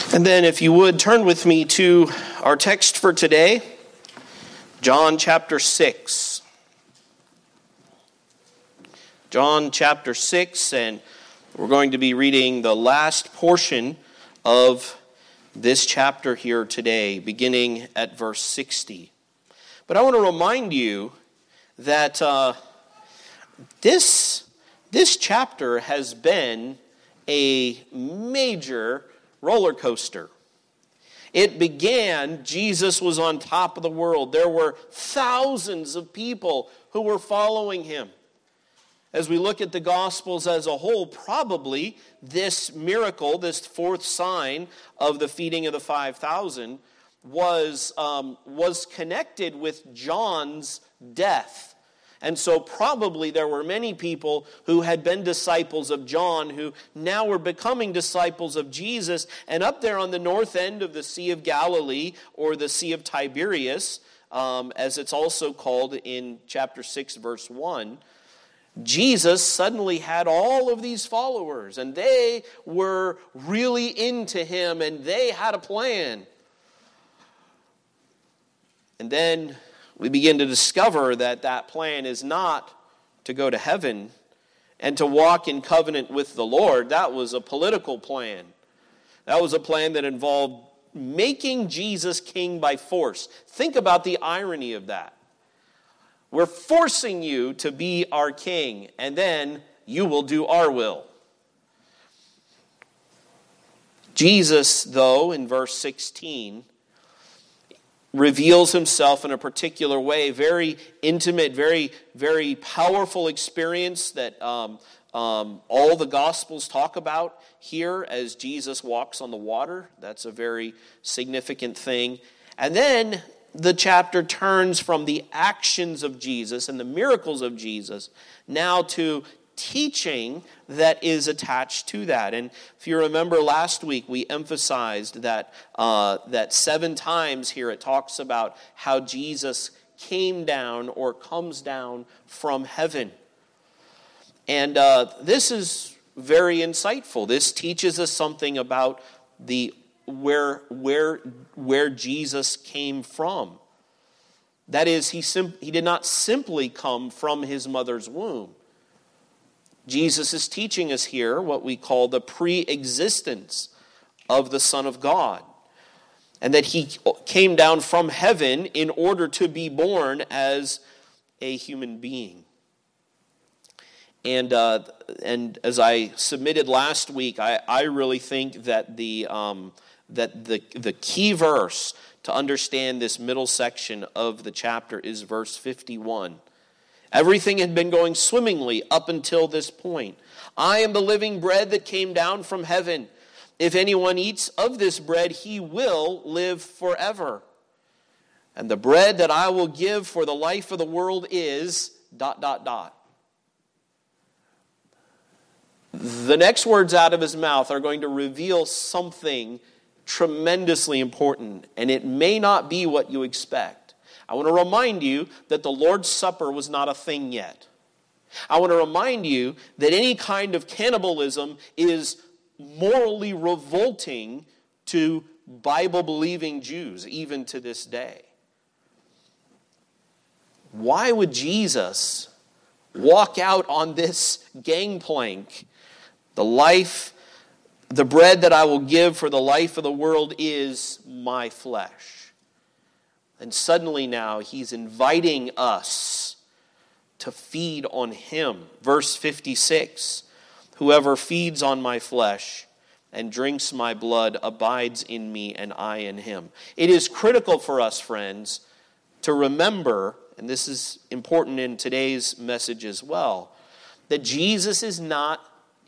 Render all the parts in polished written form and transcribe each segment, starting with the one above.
And then if you would, turn with me to our text for today, John chapter 6. John chapter 6, and we're going to be reading the last portion of this chapter here today, beginning at verse 60. But I want to remind you that this chapter has been a major roller coaster. It began, Jesus was on top of the world. There were thousands of people who were following him. As we look at the Gospels as a whole, probably this miracle, this fourth sign of the feeding of the 5,000, was connected with John's death. And so probably there were many people who had been disciples of John who now were becoming disciples of Jesus. And up there on the north end of the Sea of Galilee, or the Sea of Tiberias, as it's also called in chapter 6, verse 1, Jesus suddenly had all of these followers, and they were really into him, and they had a plan. And then we begin to discover that that plan is not to go to heaven and to walk in covenant with the Lord. That was a political plan. That was a plan that involved making Jesus king by force. Think about the irony of that. We're forcing you to be our king, and then you will do our will. Jesus, though, in verse 16, reveals himself in a particular way, very intimate, very, very powerful experience that all the Gospels talk about here as Jesus walks on the water. That's a very significant thing. And then the chapter turns from the actions of Jesus and the miracles of Jesus now to teaching that is attached to that. And if you remember last week, we emphasized that 7 times here it talks about how Jesus came down or comes down from heaven. And this is very insightful. This teaches us something about where Jesus came from. That is, he did not simply come from his mother's womb. Jesus is teaching us here what we call the pre-existence of the Son of God, and that he came down from heaven in order to be born as a human being. And as I submitted last week, I really think that the key verse to understand this middle section of the chapter is verse 51. Everything had been going swimmingly up until this point. I am the living bread that came down from heaven. If anyone eats of this bread, he will live forever. And the bread that I will give for the life of the world is ... The next words out of his mouth are going to reveal something tremendously important, and it may not be what you expect. I want to remind you that the Lord's Supper was not a thing yet. I want to remind you that any kind of cannibalism is morally revolting to Bible-believing Jews, even to this day. Why would Jesus walk out on this gangplank? The bread that I will give for the life of the world is my flesh. And suddenly now he's inviting us to feed on him. Verse 56, whoever feeds on my flesh and drinks my blood abides in me and I in him. It is critical for us, friends, to remember, and this is important in today's message as well, that Jesus is not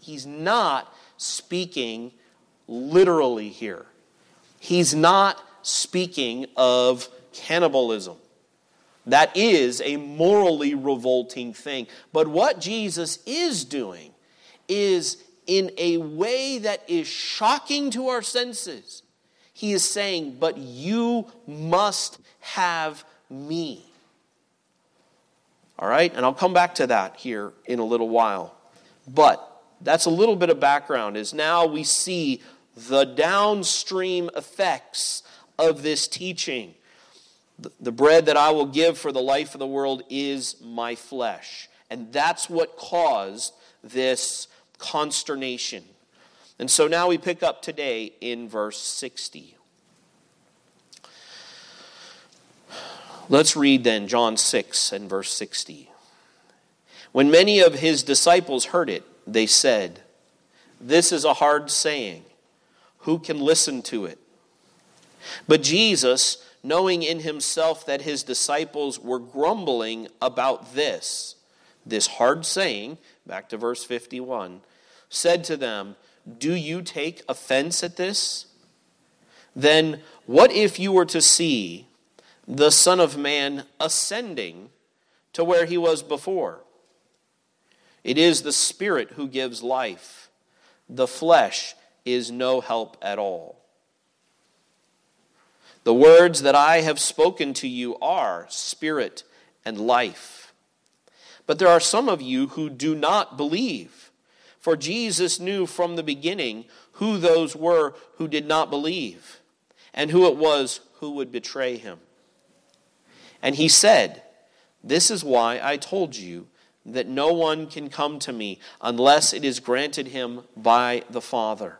speaking literally here. He's not speaking of cannibalism. That is a morally revolting thing. But what Jesus is doing is in a way that is shocking to our senses. He is saying, but you must have me. All right? And I'll come back to that here in a little while. But that's a little bit of background, is now we see the downstream effects of this teaching. The bread that I will give for the life of the world is my flesh. And that's what caused this consternation. And so now we pick up today in verse 60. Let's read then John 6 and verse 60. When many of his disciples heard it, they said, "This is a hard saying. Who can listen to it?" But Jesus, knowing in himself that his disciples were grumbling about this hard saying, back to verse 51, said to them, "Do you take offense at this? Then what if you were to see the Son of Man ascending to where he was before? It is the Spirit who gives life. The flesh is no help at all. The words that I have spoken to you are spirit and life. But there are some of you who do not believe. For Jesus knew from the beginning who those were who did not believe, and who it was who would betray him. And he said, "This is why I told you that no one can come to me unless it is granted him by the Father."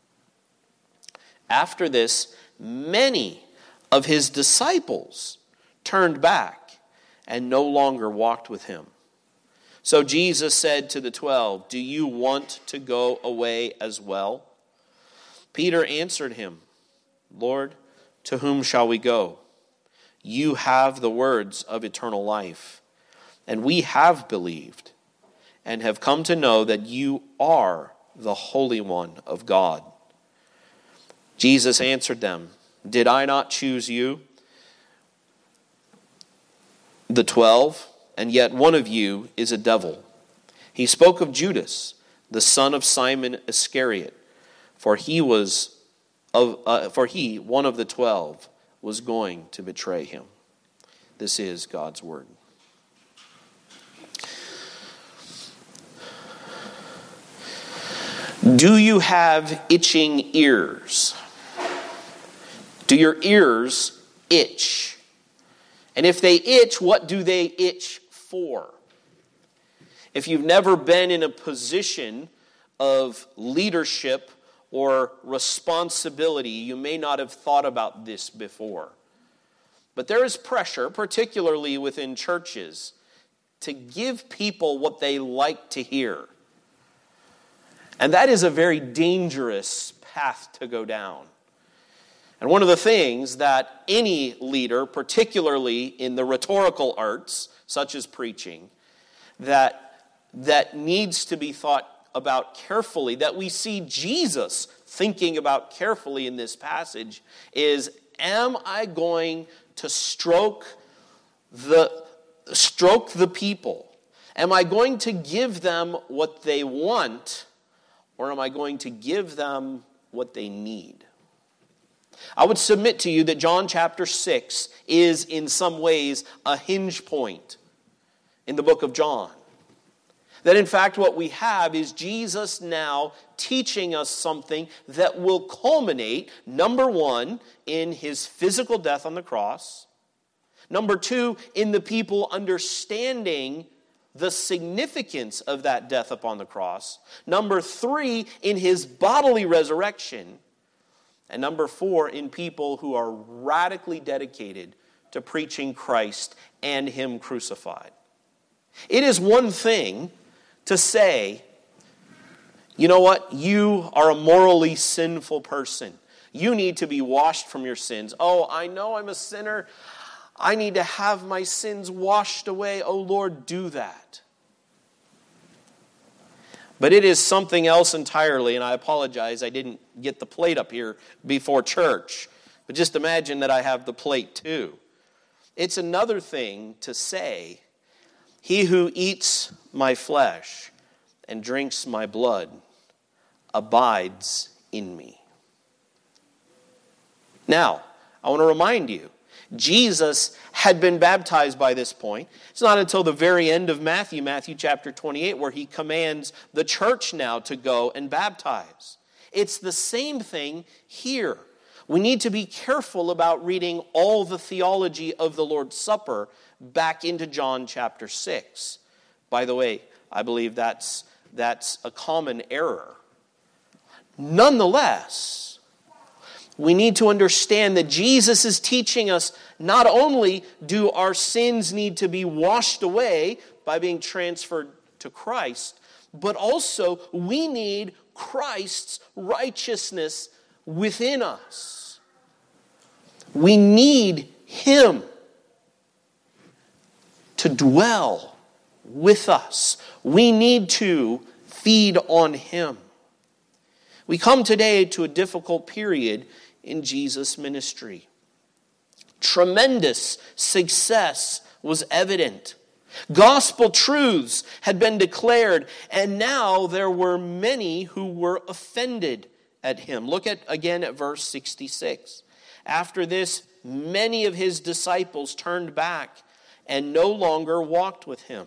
After this, many of his disciples turned back and no longer walked with him. So Jesus said to the 12, "Do you want to go away as well?" Peter answered him, "Lord, to whom shall we go? You have the words of eternal life, and we have believed and have come to know that you are the Holy One of God." Jesus answered them, "Did I not choose you, the 12, and yet one of you is a devil?" He spoke of Judas, the son of Simon Iscariot, for he, one of the 12, was going to betray him. This is God's word. Do you have itching ears? Do your ears itch? And if they itch, what do they itch for? If you've never been in a position of leadership or responsibility, you may not have thought about this before. But there is pressure, particularly within churches, to give people what they like to hear. And that is a very dangerous path to go down. And one of the things that any leader, particularly in the rhetorical arts, such as preaching, that needs to be thought about carefully, that we see Jesus thinking about carefully in this passage, is, am I going to stroke the people? Am I going to give them what they want, or am I going to give them what they need? I would submit to you that John chapter 6 is in some ways a hinge point in the book of John. That in fact what we have is Jesus now teaching us something that will culminate, number one, in his physical death on the cross. Number two, in the people understanding the significance of that death upon the cross. Number three, in his bodily resurrection. And number four, in people who are radically dedicated to preaching Christ and him crucified. It is one thing to say, you know what, you are a morally sinful person. You need to be washed from your sins. Oh, I know I'm a sinner. I need to have my sins washed away. Oh, Lord, do that. But it is something else entirely, and I apologize, I didn't get the plate up here before church. But just imagine that I have the plate too. It's another thing to say, "He who eats my flesh and drinks my blood abides in me." Now, I want to remind you, Jesus had been baptized by this point. It's not until the very end of Matthew chapter 28, where he commands the church now to go and baptize. It's the same thing here. We need to be careful about reading all the theology of the Lord's Supper back into John chapter 6. By the way, I believe that's a common error. Nonetheless, we need to understand that Jesus is teaching us not only do our sins need to be washed away by being transferred to Christ, but also we need Christ's righteousness within us. We need Him to dwell with us. We need to feed on Him. We come today to a difficult period in Jesus' ministry. Tremendous success was evident. Gospel truths had been declared, and now there were many who were offended at Him. Look again at verse 66. After this, many of His disciples turned back and no longer walked with Him.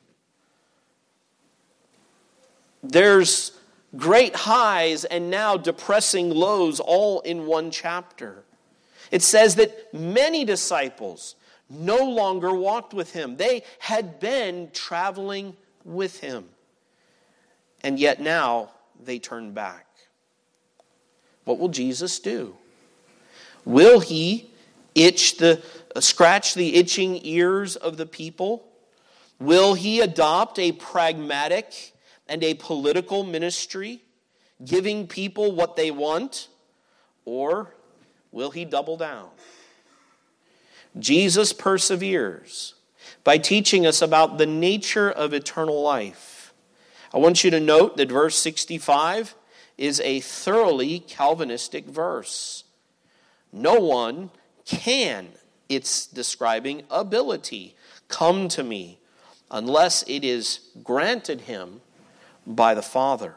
There's great highs and now depressing lows all in one chapter. It says that many disciples no longer walked with Him. They had been traveling with Him. And yet now they turn back. What will Jesus do? Will He scratch the itching ears of the people? Will He adopt a pragmatic and a political ministry, giving people what they want? Or will He double down? Jesus perseveres by teaching us about the nature of eternal life. I want you to note that verse 65 is a thoroughly Calvinistic verse. No one can, it's describing ability, come to me unless it is granted him by the Father.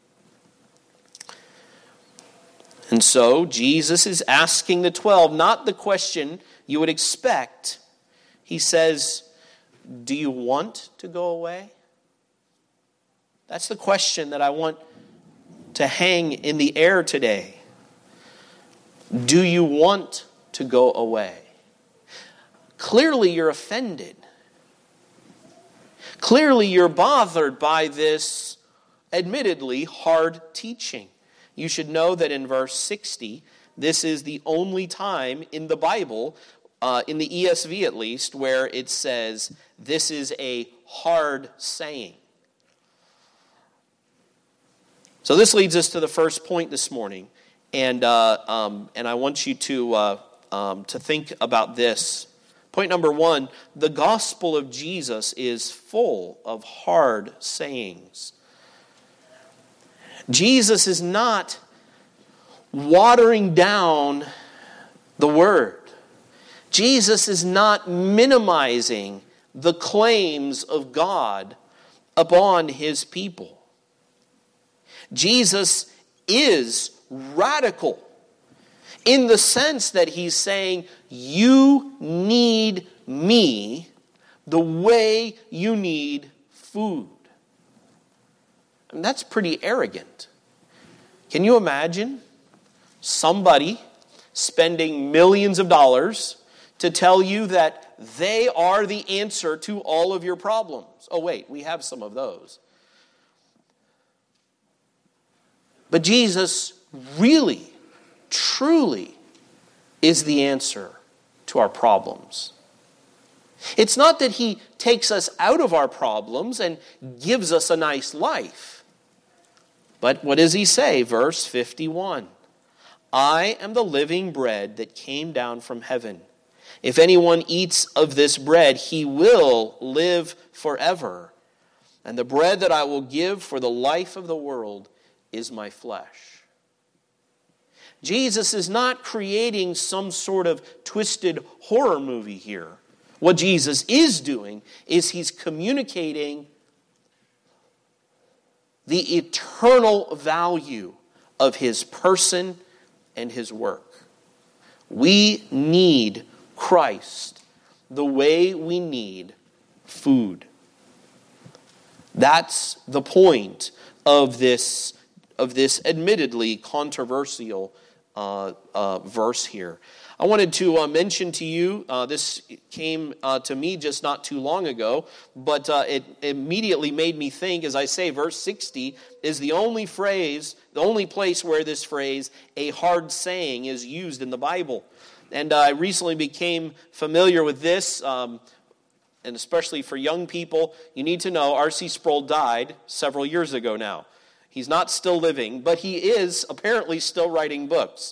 And so Jesus is asking the 12, not the question you would expect. He says, do you want to go away? That's the question that I want to hang in the air today. Do you want to go away? Clearly you're offended. Clearly you're bothered by this admittedly hard teaching. You should know that in verse 60, this is the only time in the Bible, in the ESV at least, where it says, this is a hard saying. So this leads us to the first point this morning. And I want you to think about this. Point number one, the gospel of Jesus is full of hard sayings. Jesus is not watering down the word. Jesus is not minimizing the claims of God upon His people. Jesus is radical in the sense that He's saying, you need me the way you need food. And that's pretty arrogant. Can you imagine somebody spending millions of dollars to tell you that they are the answer to all of your problems? Oh wait, we have some of those. But Jesus really, truly is the answer to our problems. It's not that He takes us out of our problems and gives us a nice life. But what does He say? Verse 51. I am the living bread that came down from heaven. If anyone eats of this bread, he will live forever. And the bread that I will give for the life of the world is my flesh. Jesus is not creating some sort of twisted horror movie here. What Jesus is doing is He's communicating the eternal value of His person and His work. We need Christ the way we need food. That's the point of this of this admittedly controversial verse here. I wanted to mention to you, this came to me just not too long ago, but it immediately made me think, as I say, verse 60 is the only place where this phrase, a hard saying, is used in the Bible. And I recently became familiar with this, and especially for young people, you need to know R.C. Sproul died several years ago now. He's not still living, but he is apparently still writing books.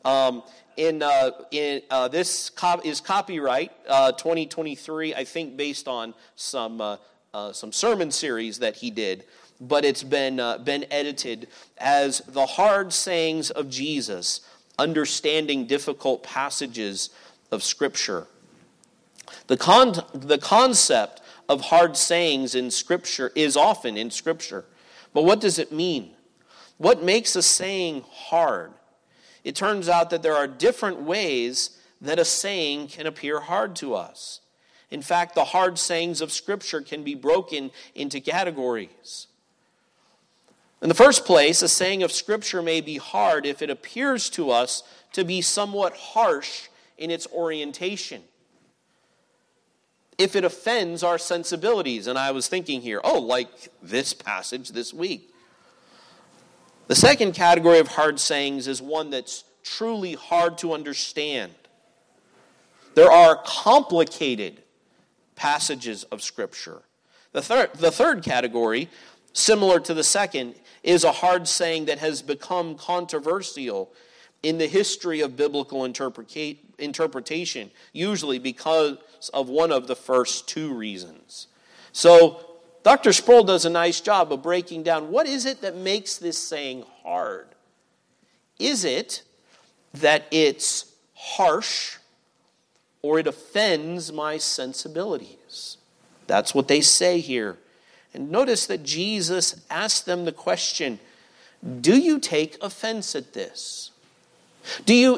This is copyright 2023, I think, based on some sermon series that he did, but it's been edited as The Hard Sayings of Jesus, Understanding Difficult Passages of Scripture. The concept of hard sayings in Scripture is often in Scripture, but what does it mean? What makes a saying hard? It turns out that there are different ways that a saying can appear hard to us. In fact, the hard sayings of Scripture can be broken into categories. In the first place, a saying of Scripture may be hard if it appears to us to be somewhat harsh in its orientation. If it offends our sensibilities, and I was thinking here, like this passage this week. The second category of hard sayings is one that's truly hard to understand. There are complicated passages of Scripture. The third category, similar to the second, is a hard saying that has become controversial in the history of biblical interpretation, usually because of one of the first two reasons. So, Dr. Sproul does a nice job of breaking down what is it that makes this saying hard. Is it that it's harsh or it offends my sensibilities? That's what they say here. And notice that Jesus asked them the question, do you take offense at this? Do you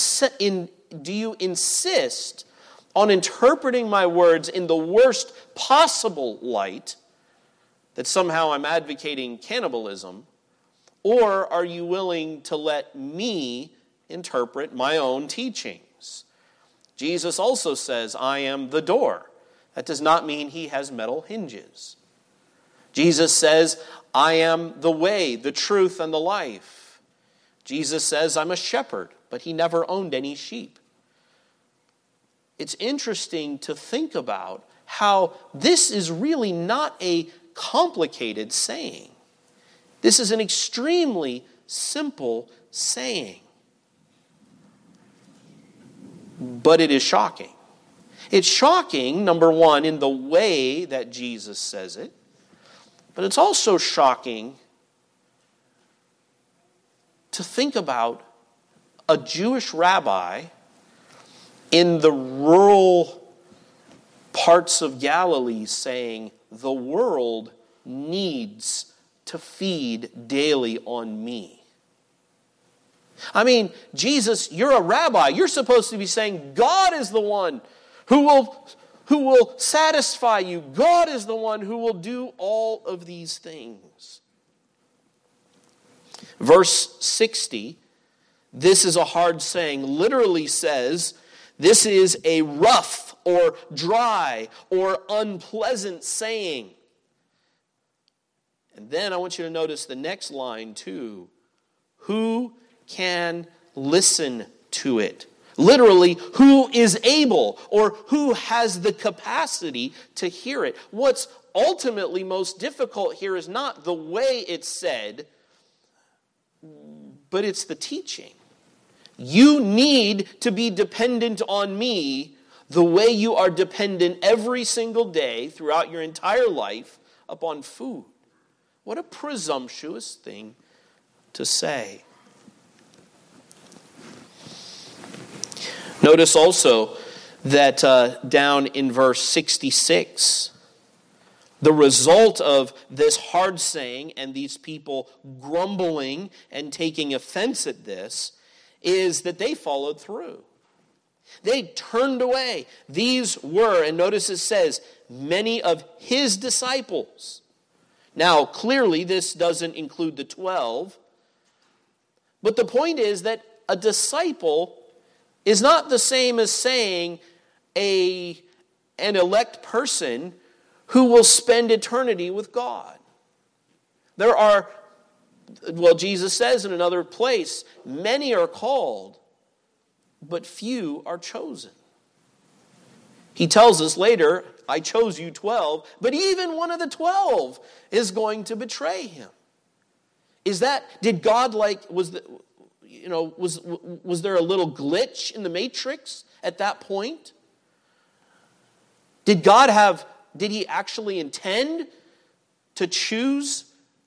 insist on interpreting my words in the worst possible light, that somehow I'm advocating cannibalism, or are you willing to let me interpret my own teachings? Jesus also says, I am the door. That does not mean he has metal hinges. Jesus says, I am the way, the truth, and the life. Jesus says, I'm a shepherd, but he never owned any sheep. It's interesting to think about how this is really not a complicated saying. This is an extremely simple saying. But it is shocking. It's shocking, number one, in the way that Jesus says it. But it's also shocking to think about a Jewish rabbi in the rural parts of Galilee saying, the world needs to feed daily on me. I mean, Jesus, you're a rabbi. You're supposed to be saying, God is the one who will satisfy you. God is the one who will do all of these things. Verse 60, this is a hard saying, literally says, this is a rough or dry or unpleasant saying. And then I want you to notice the next line too. Who can listen to it? Literally, who is able or who has the capacity to hear it? What's ultimately most difficult here is not the way it's said, but it's the teaching. You need to be dependent on me the way you are dependent every single day throughout your entire life upon food. What a presumptuous thing to say. Notice also that down in verse 66, the result of this hard saying and these people grumbling and taking offense at this is that they followed through. They turned away. These were, and notice it says, many of his disciples. Now, clearly this doesn't include the 12, But the point is that a disciple is not the same as saying an elect person who will spend eternity with God. Jesus says in another place, many are called, but few are chosen. He tells us later, I chose you 12, but even one of the 12 is going to betray him. Did God was there a little glitch in the matrix at that point? Did he actually intend to choose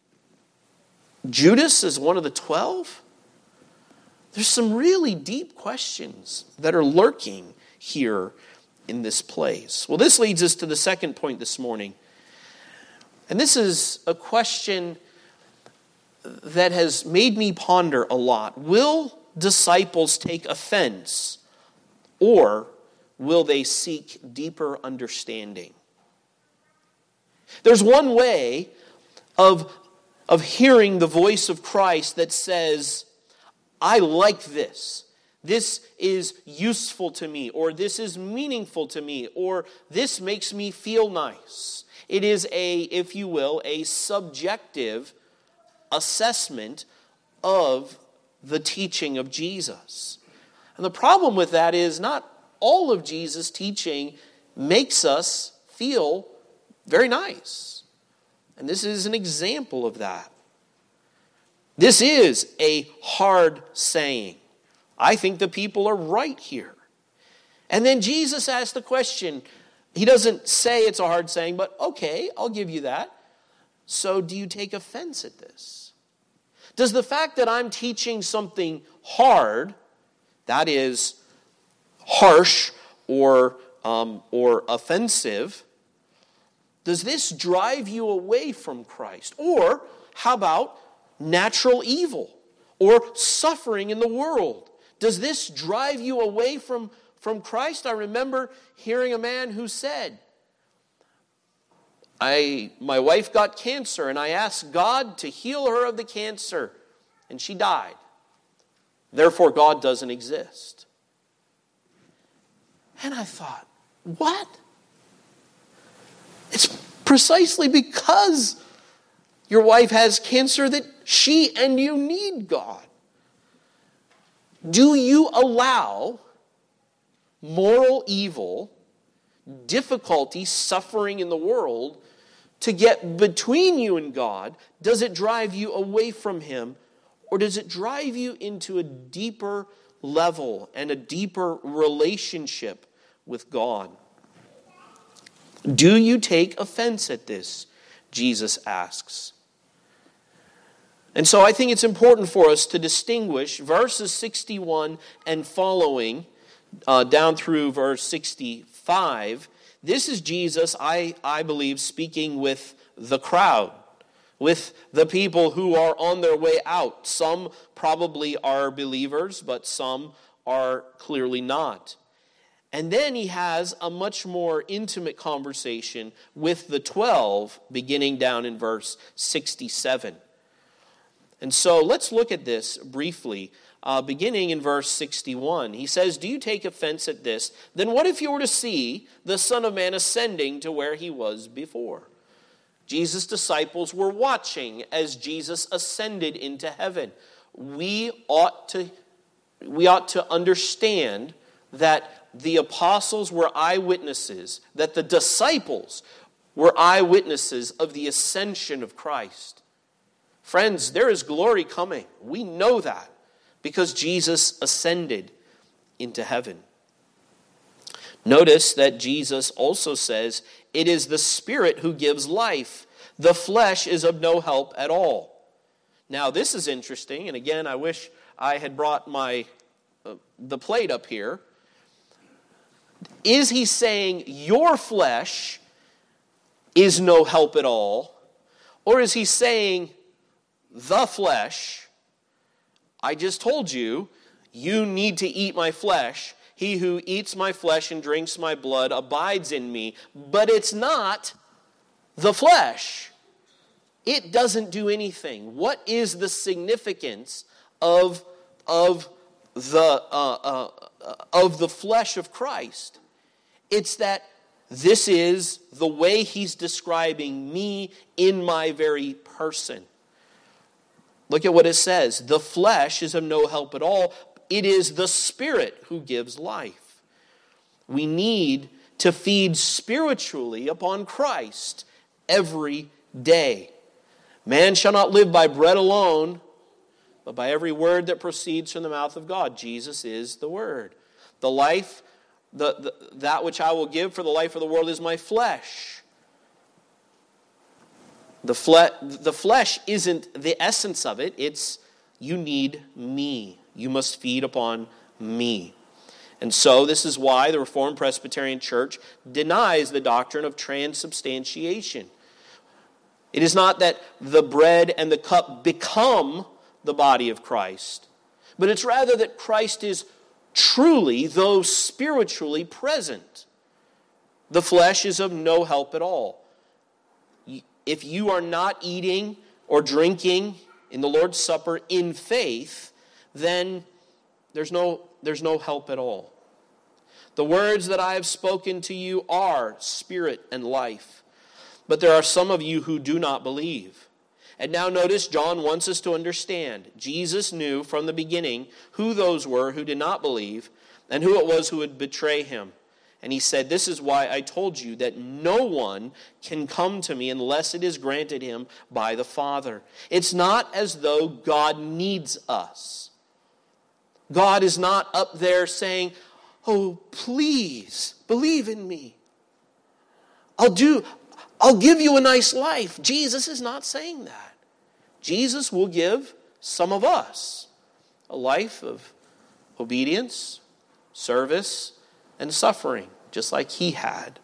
Judas as one of the 12? There's some really deep questions that are lurking here in this place. Well, this leads us to the second point this morning. And this is a question that has made me ponder a lot. Will disciples take offense, or will they seek deeper understanding? There's one way of hearing the voice of Christ that says, I like this. This is useful to me, or this is meaningful to me, or this makes me feel nice. It is if you will, a subjective assessment of the teaching of Jesus. And the problem with that is not all of Jesus' teaching makes us feel very nice. And this is an example of that. This is a hard saying. I think the people are right here. And then Jesus asks the question. He doesn't say it's a hard saying, but okay, I'll give you that. So do you take offense at this? Does the fact that I'm teaching something hard, that is harsh or offensive, does this drive you away from Christ? Or how about natural evil or suffering in the world? Does this drive you away from Christ? I remember hearing a man who said, my wife got cancer and I asked God to heal her of the cancer and she died. Therefore, God doesn't exist. And I thought, what? It's precisely because your wife has cancer that she and you need God. Do you allow moral evil, difficulty, suffering in the world to get between you and God? Does it drive you away from Him? Or does it drive you into a deeper level and a deeper relationship with God? Do you take offense at this? Jesus asks. And so I think it's important for us to distinguish verses 61 and following down through verse 65. This is Jesus, I believe, speaking with the crowd, with the people who are on their way out. Some probably are believers, but some are clearly not. And then he has a much more intimate conversation with the 12, beginning down in verse 67. And so let's look at this briefly, beginning in verse 61. He says, do you take offense at this? Then what if you were to see the Son of Man ascending to where he was before? Jesus' disciples were watching as Jesus ascended into heaven. We ought to understand that the apostles were eyewitnesses, that the disciples were eyewitnesses of the ascension of Christ. Friends, there is glory coming. We know that because Jesus ascended into heaven. Notice that Jesus also says, it is the Spirit who gives life. The flesh is of no help at all. Now, this is interesting, and again, I wish I had brought the plate up here. Is he saying your flesh is no help at all? Or is he saying the flesh, I just told you, you need to eat my flesh. He who eats my flesh and drinks my blood abides in me. But it's not the flesh. It doesn't do anything. What is the significance of the flesh of Christ. It's that this is the way he's describing me in my very person. Look at what it says. The flesh is of no help at all. It is the Spirit who gives life. We need to feed spiritually upon Christ every day. Man shall not live by bread alone, but by every word that proceeds from the mouth of God. Jesus is the Word. The life, that which I will give for the life of the world is my flesh. The flesh isn't the essence of it. It's you need me. You must feed upon me. And so this is why the Reformed Presbyterian Church denies the doctrine of transubstantiation. It is not that the bread and the cup become the body of Christ, but it's rather that Christ is truly, though spiritually, present. The flesh is of no help at all. If you are not eating or drinking in the Lord's Supper in faith, then there's no help at all. The words that I have spoken to you are spirit and life. But there are some of you who do not believe. And now notice, John wants us to understand. Jesus knew from the beginning who those were who did not believe and who it was who would betray him. And he said, this is why I told you that no one can come to me unless it is granted him by the Father. It's not as though God needs us. God is not up there saying, oh, please, believe in me. I'll give you a nice life. Jesus is not saying that. Jesus will give some of us a life of obedience, service, and suffering, just like he had.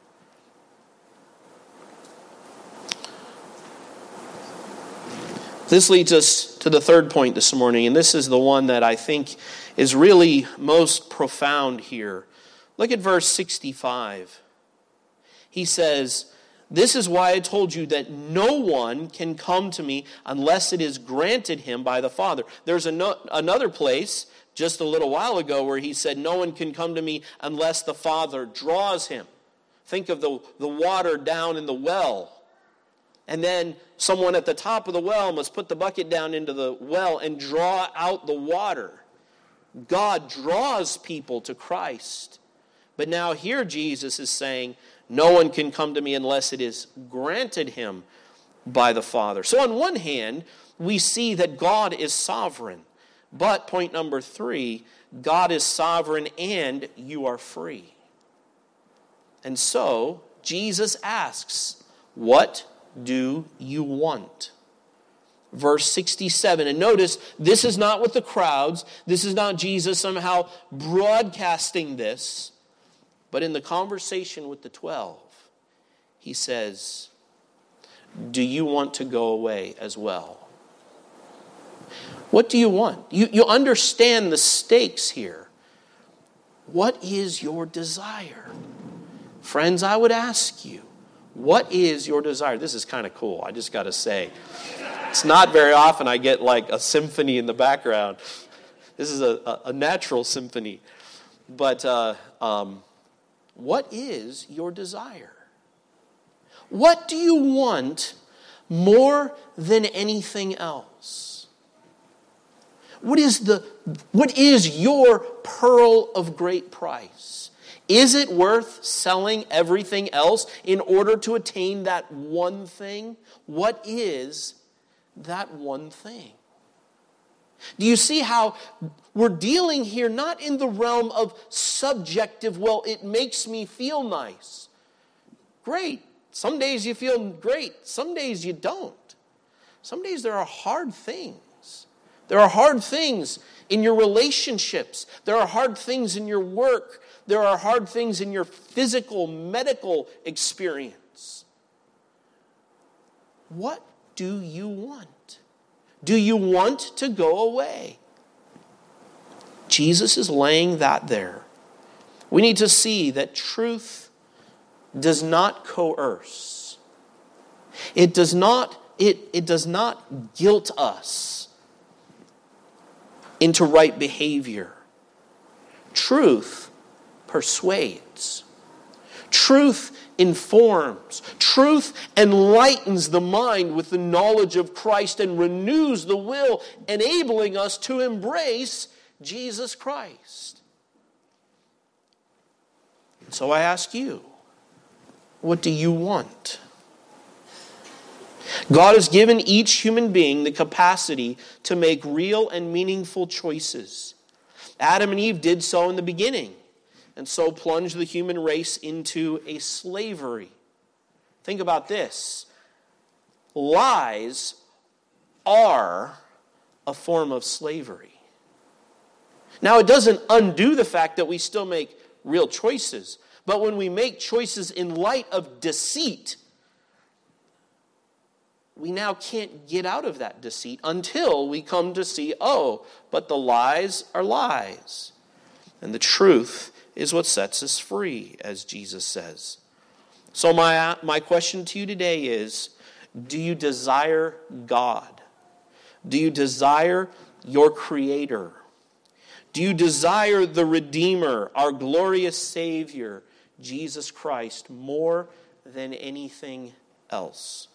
This leads us to the third point this morning, and this is the one that I think is really most profound here. Look at verse 65. He says, this is why I told you that no one can come to me unless it is granted him by the Father. There's another place just a little while ago where he said, no one can come to me unless the Father draws him. Think of the water down in the well. And then someone at the top of the well must put the bucket down into the well and draw out the water. God draws people to Christ. But now here Jesus is saying, no one can come to me unless it is granted him by the Father. So on one hand, we see that God is sovereign. But point number 3, God is sovereign and you are free. And so Jesus asks, what do you want? Verse 67. And notice, this is not with the crowds. This is not Jesus somehow broadcasting this. But in the conversation with the 12, he says, do you want to go away as well? What do you want? You understand the stakes here. What is your desire? Friends, I would ask you, what is your desire? This is kind of cool, I just got to say. It's not very often I get like a symphony in the background. This is a natural symphony. But what is your desire? What do you want more than anything else? What is your pearl of great price? Is it worth selling everything else in order to attain that one thing? What is that one thing? Do you see how we're dealing here not in the realm of subjective, well, it makes me feel nice. Great. Some days you feel great. Some days you don't. Some days there are hard things. There are hard things in your relationships. There are hard things in your work. There are hard things in your physical, medical experience. What do you want? Do you want to go away? Jesus is laying that there. We need to see that truth does not coerce. It does not guilt us. into right behavior. Truth persuades. Truth informs. Truth enlightens the mind with the knowledge of Christ and renews the will, enabling us to embrace Jesus Christ. So I ask you, what do you want? God has given each human being the capacity to make real and meaningful choices. Adam and Eve did so in the beginning, and so plunged the human race into a slavery. Think about this. Lies are a form of slavery. Now, it doesn't undo the fact that we still make real choices, but when we make choices in light of deceit, we now can't get out of that deceit until we come to see, oh, but the lies are lies. And the truth is what sets us free, as Jesus says. So my question to you today is, do you desire God? Do you desire your Creator? Do you desire the Redeemer, our glorious Savior, Jesus Christ, more than anything else?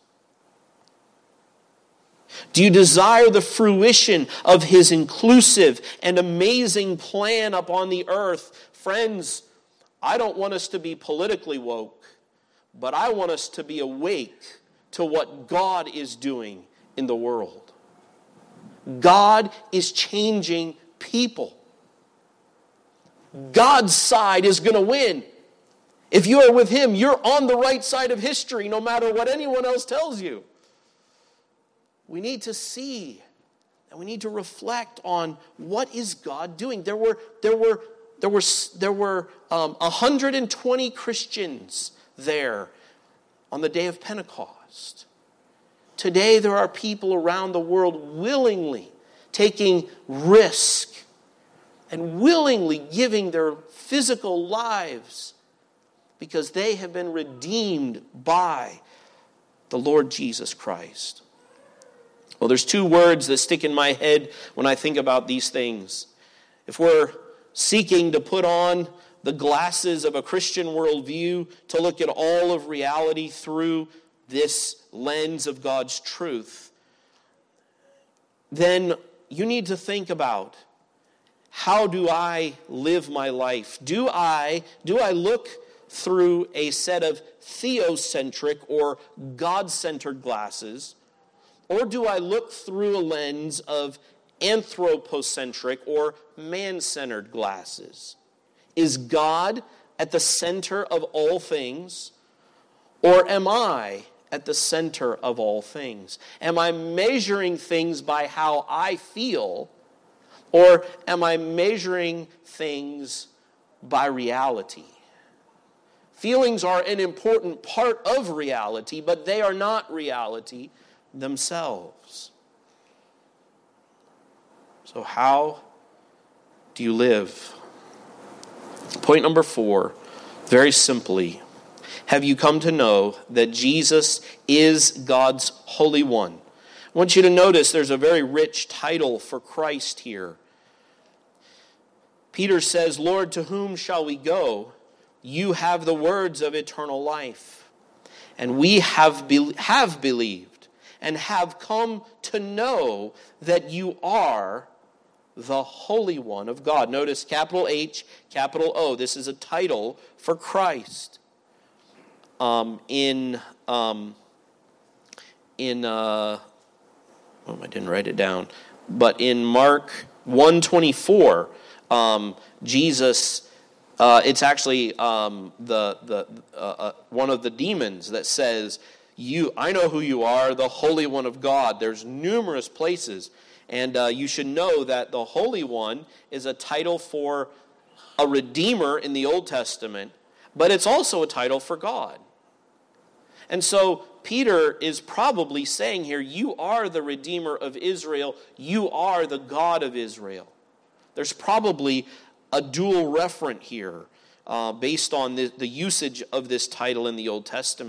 Do you desire the fruition of His inclusive and amazing plan upon the earth? Friends, I don't want us to be politically woke, but I want us to be awake to what God is doing in the world. God is changing people. God's side is going to win. If you are with Him, you're on the right side of history, no matter what anyone else tells you. We need to see and we need to reflect on what is God doing. There were 120 Christians there on the day of Pentecost. Today there are people around the world willingly taking risk and willingly giving their physical lives because they have been redeemed by the Lord Jesus Christ. Well, there's two words that stick in my head when I think about these things. If we're seeking to put on the glasses of a Christian worldview to look at all of reality through this lens of God's truth, then you need to think about, how do I live my life? Do I look through a set of theocentric or God-centered glasses, or do I look through a lens of anthropocentric or man-centered glasses? Is God at the center of all things, or am I at the center of all things? Am I measuring things by how I feel, or am I measuring things by reality? Feelings are an important part of reality, but they are not reality themselves. So how do you live? Point number 4, very simply, have you come to know that Jesus is God's Holy One? I want you to notice there's a very rich title for Christ here. Peter says, Lord, to whom shall we go? You have the words of eternal life. And we have believed and have come to know that you are the Holy One of God. Notice capital H, capital O. This is a title for Christ. I didn't write it down, but in Mark 1:24, Jesus, it's actually one of the demons that says, I know who you are, the Holy One of God. There's numerous places. And you should know that the Holy One is a title for a Redeemer in the Old Testament, but it's also a title for God. And so Peter is probably saying here, you are the Redeemer of Israel. You are the God of Israel. There's probably a dual referent here based on the usage of this title in the Old Testament.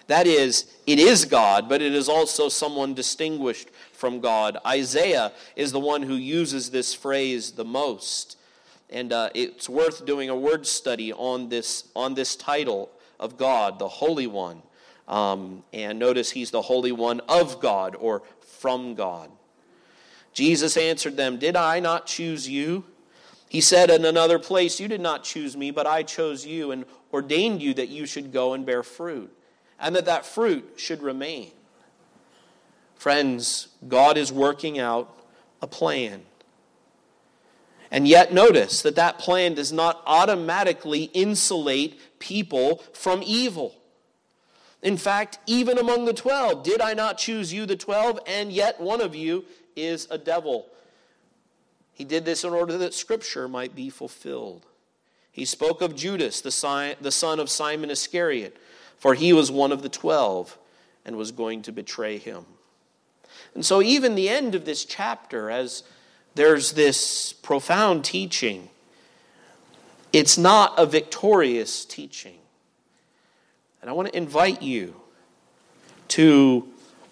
That is, it is God, but it is also someone distinguished from God. Isaiah is the one who uses this phrase the most. And it's worth doing a word study on this title of God, the Holy One. And notice he's the Holy One of God, or from God. Jesus answered them, "Did I not choose you?" He said in another place, "You did not choose me, but I chose you and ordained you that you should go and bear fruit, and that fruit should remain." Friends, God is working out a plan. And yet notice that plan does not automatically insulate people from evil. In fact, even among the 12, did I not choose you, the 12, and yet one of you is a devil? He did this in order that Scripture might be fulfilled. He spoke of Judas, the son of Simon Iscariot, for he was one of the 12 and was going to betray him. And so even the end of this chapter, as there's this profound teaching, it's not a victorious teaching. And I want to invite you to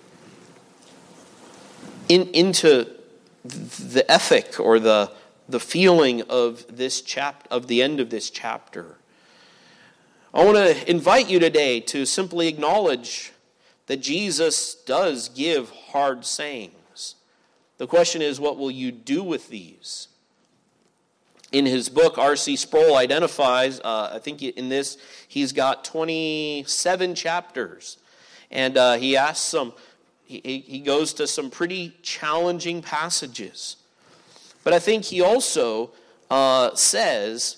into the ethic or the feeling of the end of this chapter. I want to invite you today to simply acknowledge that Jesus does give hard sayings. The question is, what will you do with these? In his book, R.C. Sproul identifies, I think in this, he's got 27 chapters. And he goes to some pretty challenging passages. But I think he also says,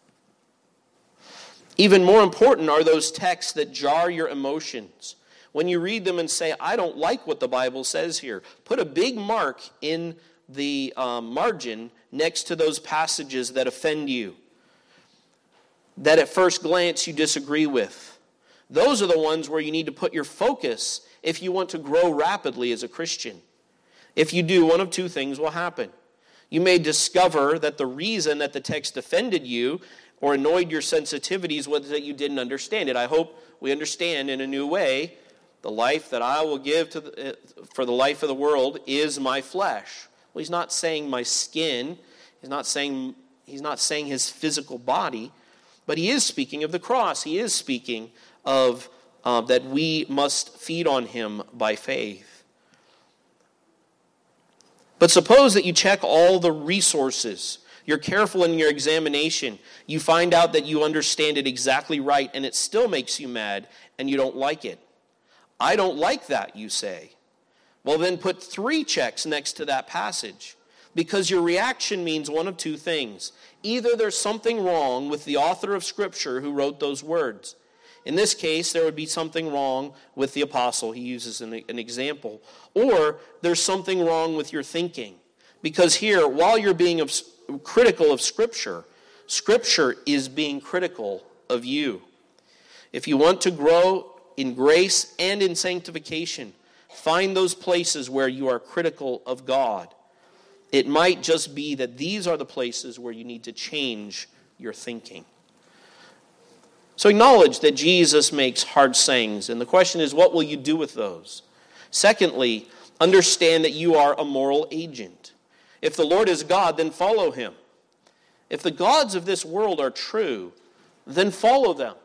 even more important are those texts that jar your emotions. When you read them and say, I don't like what the Bible says here, put a big mark in the margin next to those passages that offend you, that at first glance you disagree with. Those are the ones where you need to put your focus if you want to grow rapidly as a Christian. If you do, one of two things will happen. You may discover that the reason that the text offended you or annoyed your sensitivities was that you didn't understand it. I hope we understand in a new way the life that I will give for the life of the world is my flesh. Well, he's not saying my skin. He's not saying his physical body, but he is speaking of the cross. He is speaking of that we must feed on him by faith. But suppose that you check all the resources. You're careful in your examination. You find out that you understand it exactly right, and it still makes you mad, and you don't like it. I don't like that, you say. Well, then put 3 checks next to that passage, because your reaction means one of two things. Either there's something wrong with the author of Scripture who wrote those words. In this case, there would be something wrong with the apostle. He uses an example. Or there's something wrong with your thinking. Because here, while you're being critical of Scripture, Scripture is being critical of you. If you want to grow in grace and in sanctification, find those places where you are critical of God. It might just be that these are the places where you need to change your thinking. So acknowledge that Jesus makes hard sayings, and the question is, what will you do with those? Secondly, understand that you are a moral agent. If the Lord is God, then follow him. If the gods of this world are true, then follow them.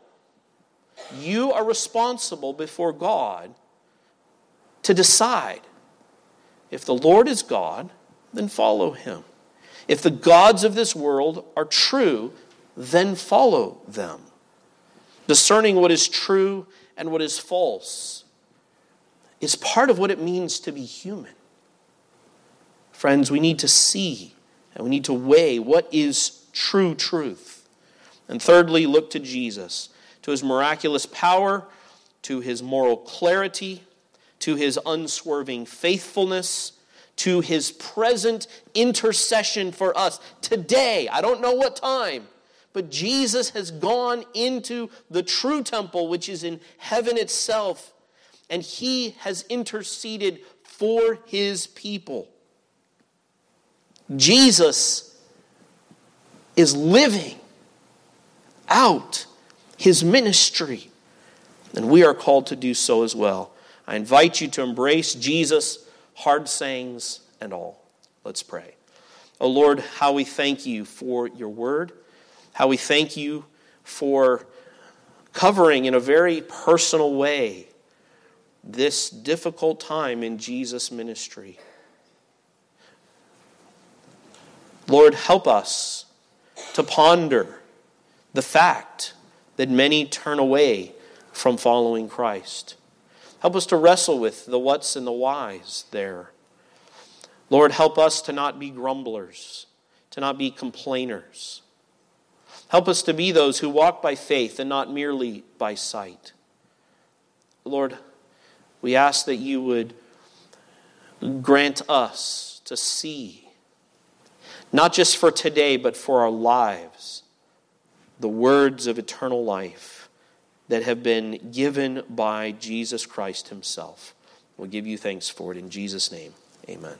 You are responsible before God to decide. If the Lord is God, then follow him. If the gods of this world are true, then follow them. Discerning what is true and what is false is part of what it means to be human. Friends, we need to see and we need to weigh what is true truth. And thirdly, look to Jesus, to his miraculous power, to his moral clarity, to his unswerving faithfulness, to his present intercession for us today. I don't know what time, but Jesus has gone into the true temple, which is in heaven itself, and he has interceded for his people. Jesus is living out his ministry And we are called to do so as well. I invite you to embrace Jesus, hard sayings and all. Let's pray. Oh Lord, how we thank you for your word. How we thank you for covering in a very personal way this difficult time in Jesus' ministry. Lord, help us to ponder the fact that many turn away from following Christ. Help us to wrestle with the whats and the whys there. Lord, help us to not be grumblers, to not be complainers. Help us to be those who walk by faith and not merely by sight. Lord, we ask that you would grant us to see, not just for today, but for our lives, the words of eternal life that have been given by Jesus Christ himself. We'll give you thanks for it in Jesus' name. Amen.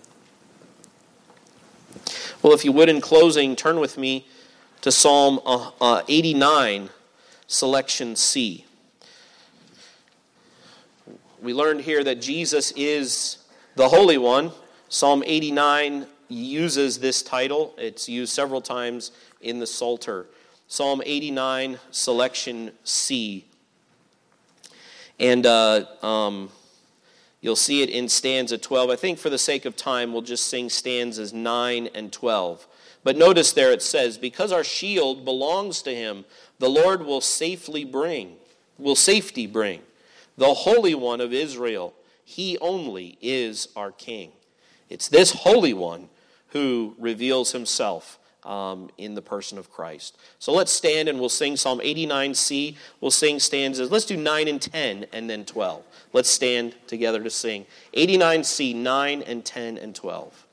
Well, if you would, in closing, turn with me to Psalm 89, selection C. We learned here that Jesus is the Holy One. Psalm 89 uses this title. It's used several times in the Psalter. Psalm 89, selection C. And you'll see it in stanza 12. I think for the sake of time, we'll just sing stanzas 9 and 12. But notice there it says, because our shield belongs to him, the Lord will safety bring. The Holy One of Israel, he only is our King. It's this Holy One who reveals himself in the person of Christ. So let's stand and we'll sing Psalm 89C. We'll sing stanzas. Let's do 9 and 10 and then 12. Let's stand together to sing 89C, 9 and 10 and 12.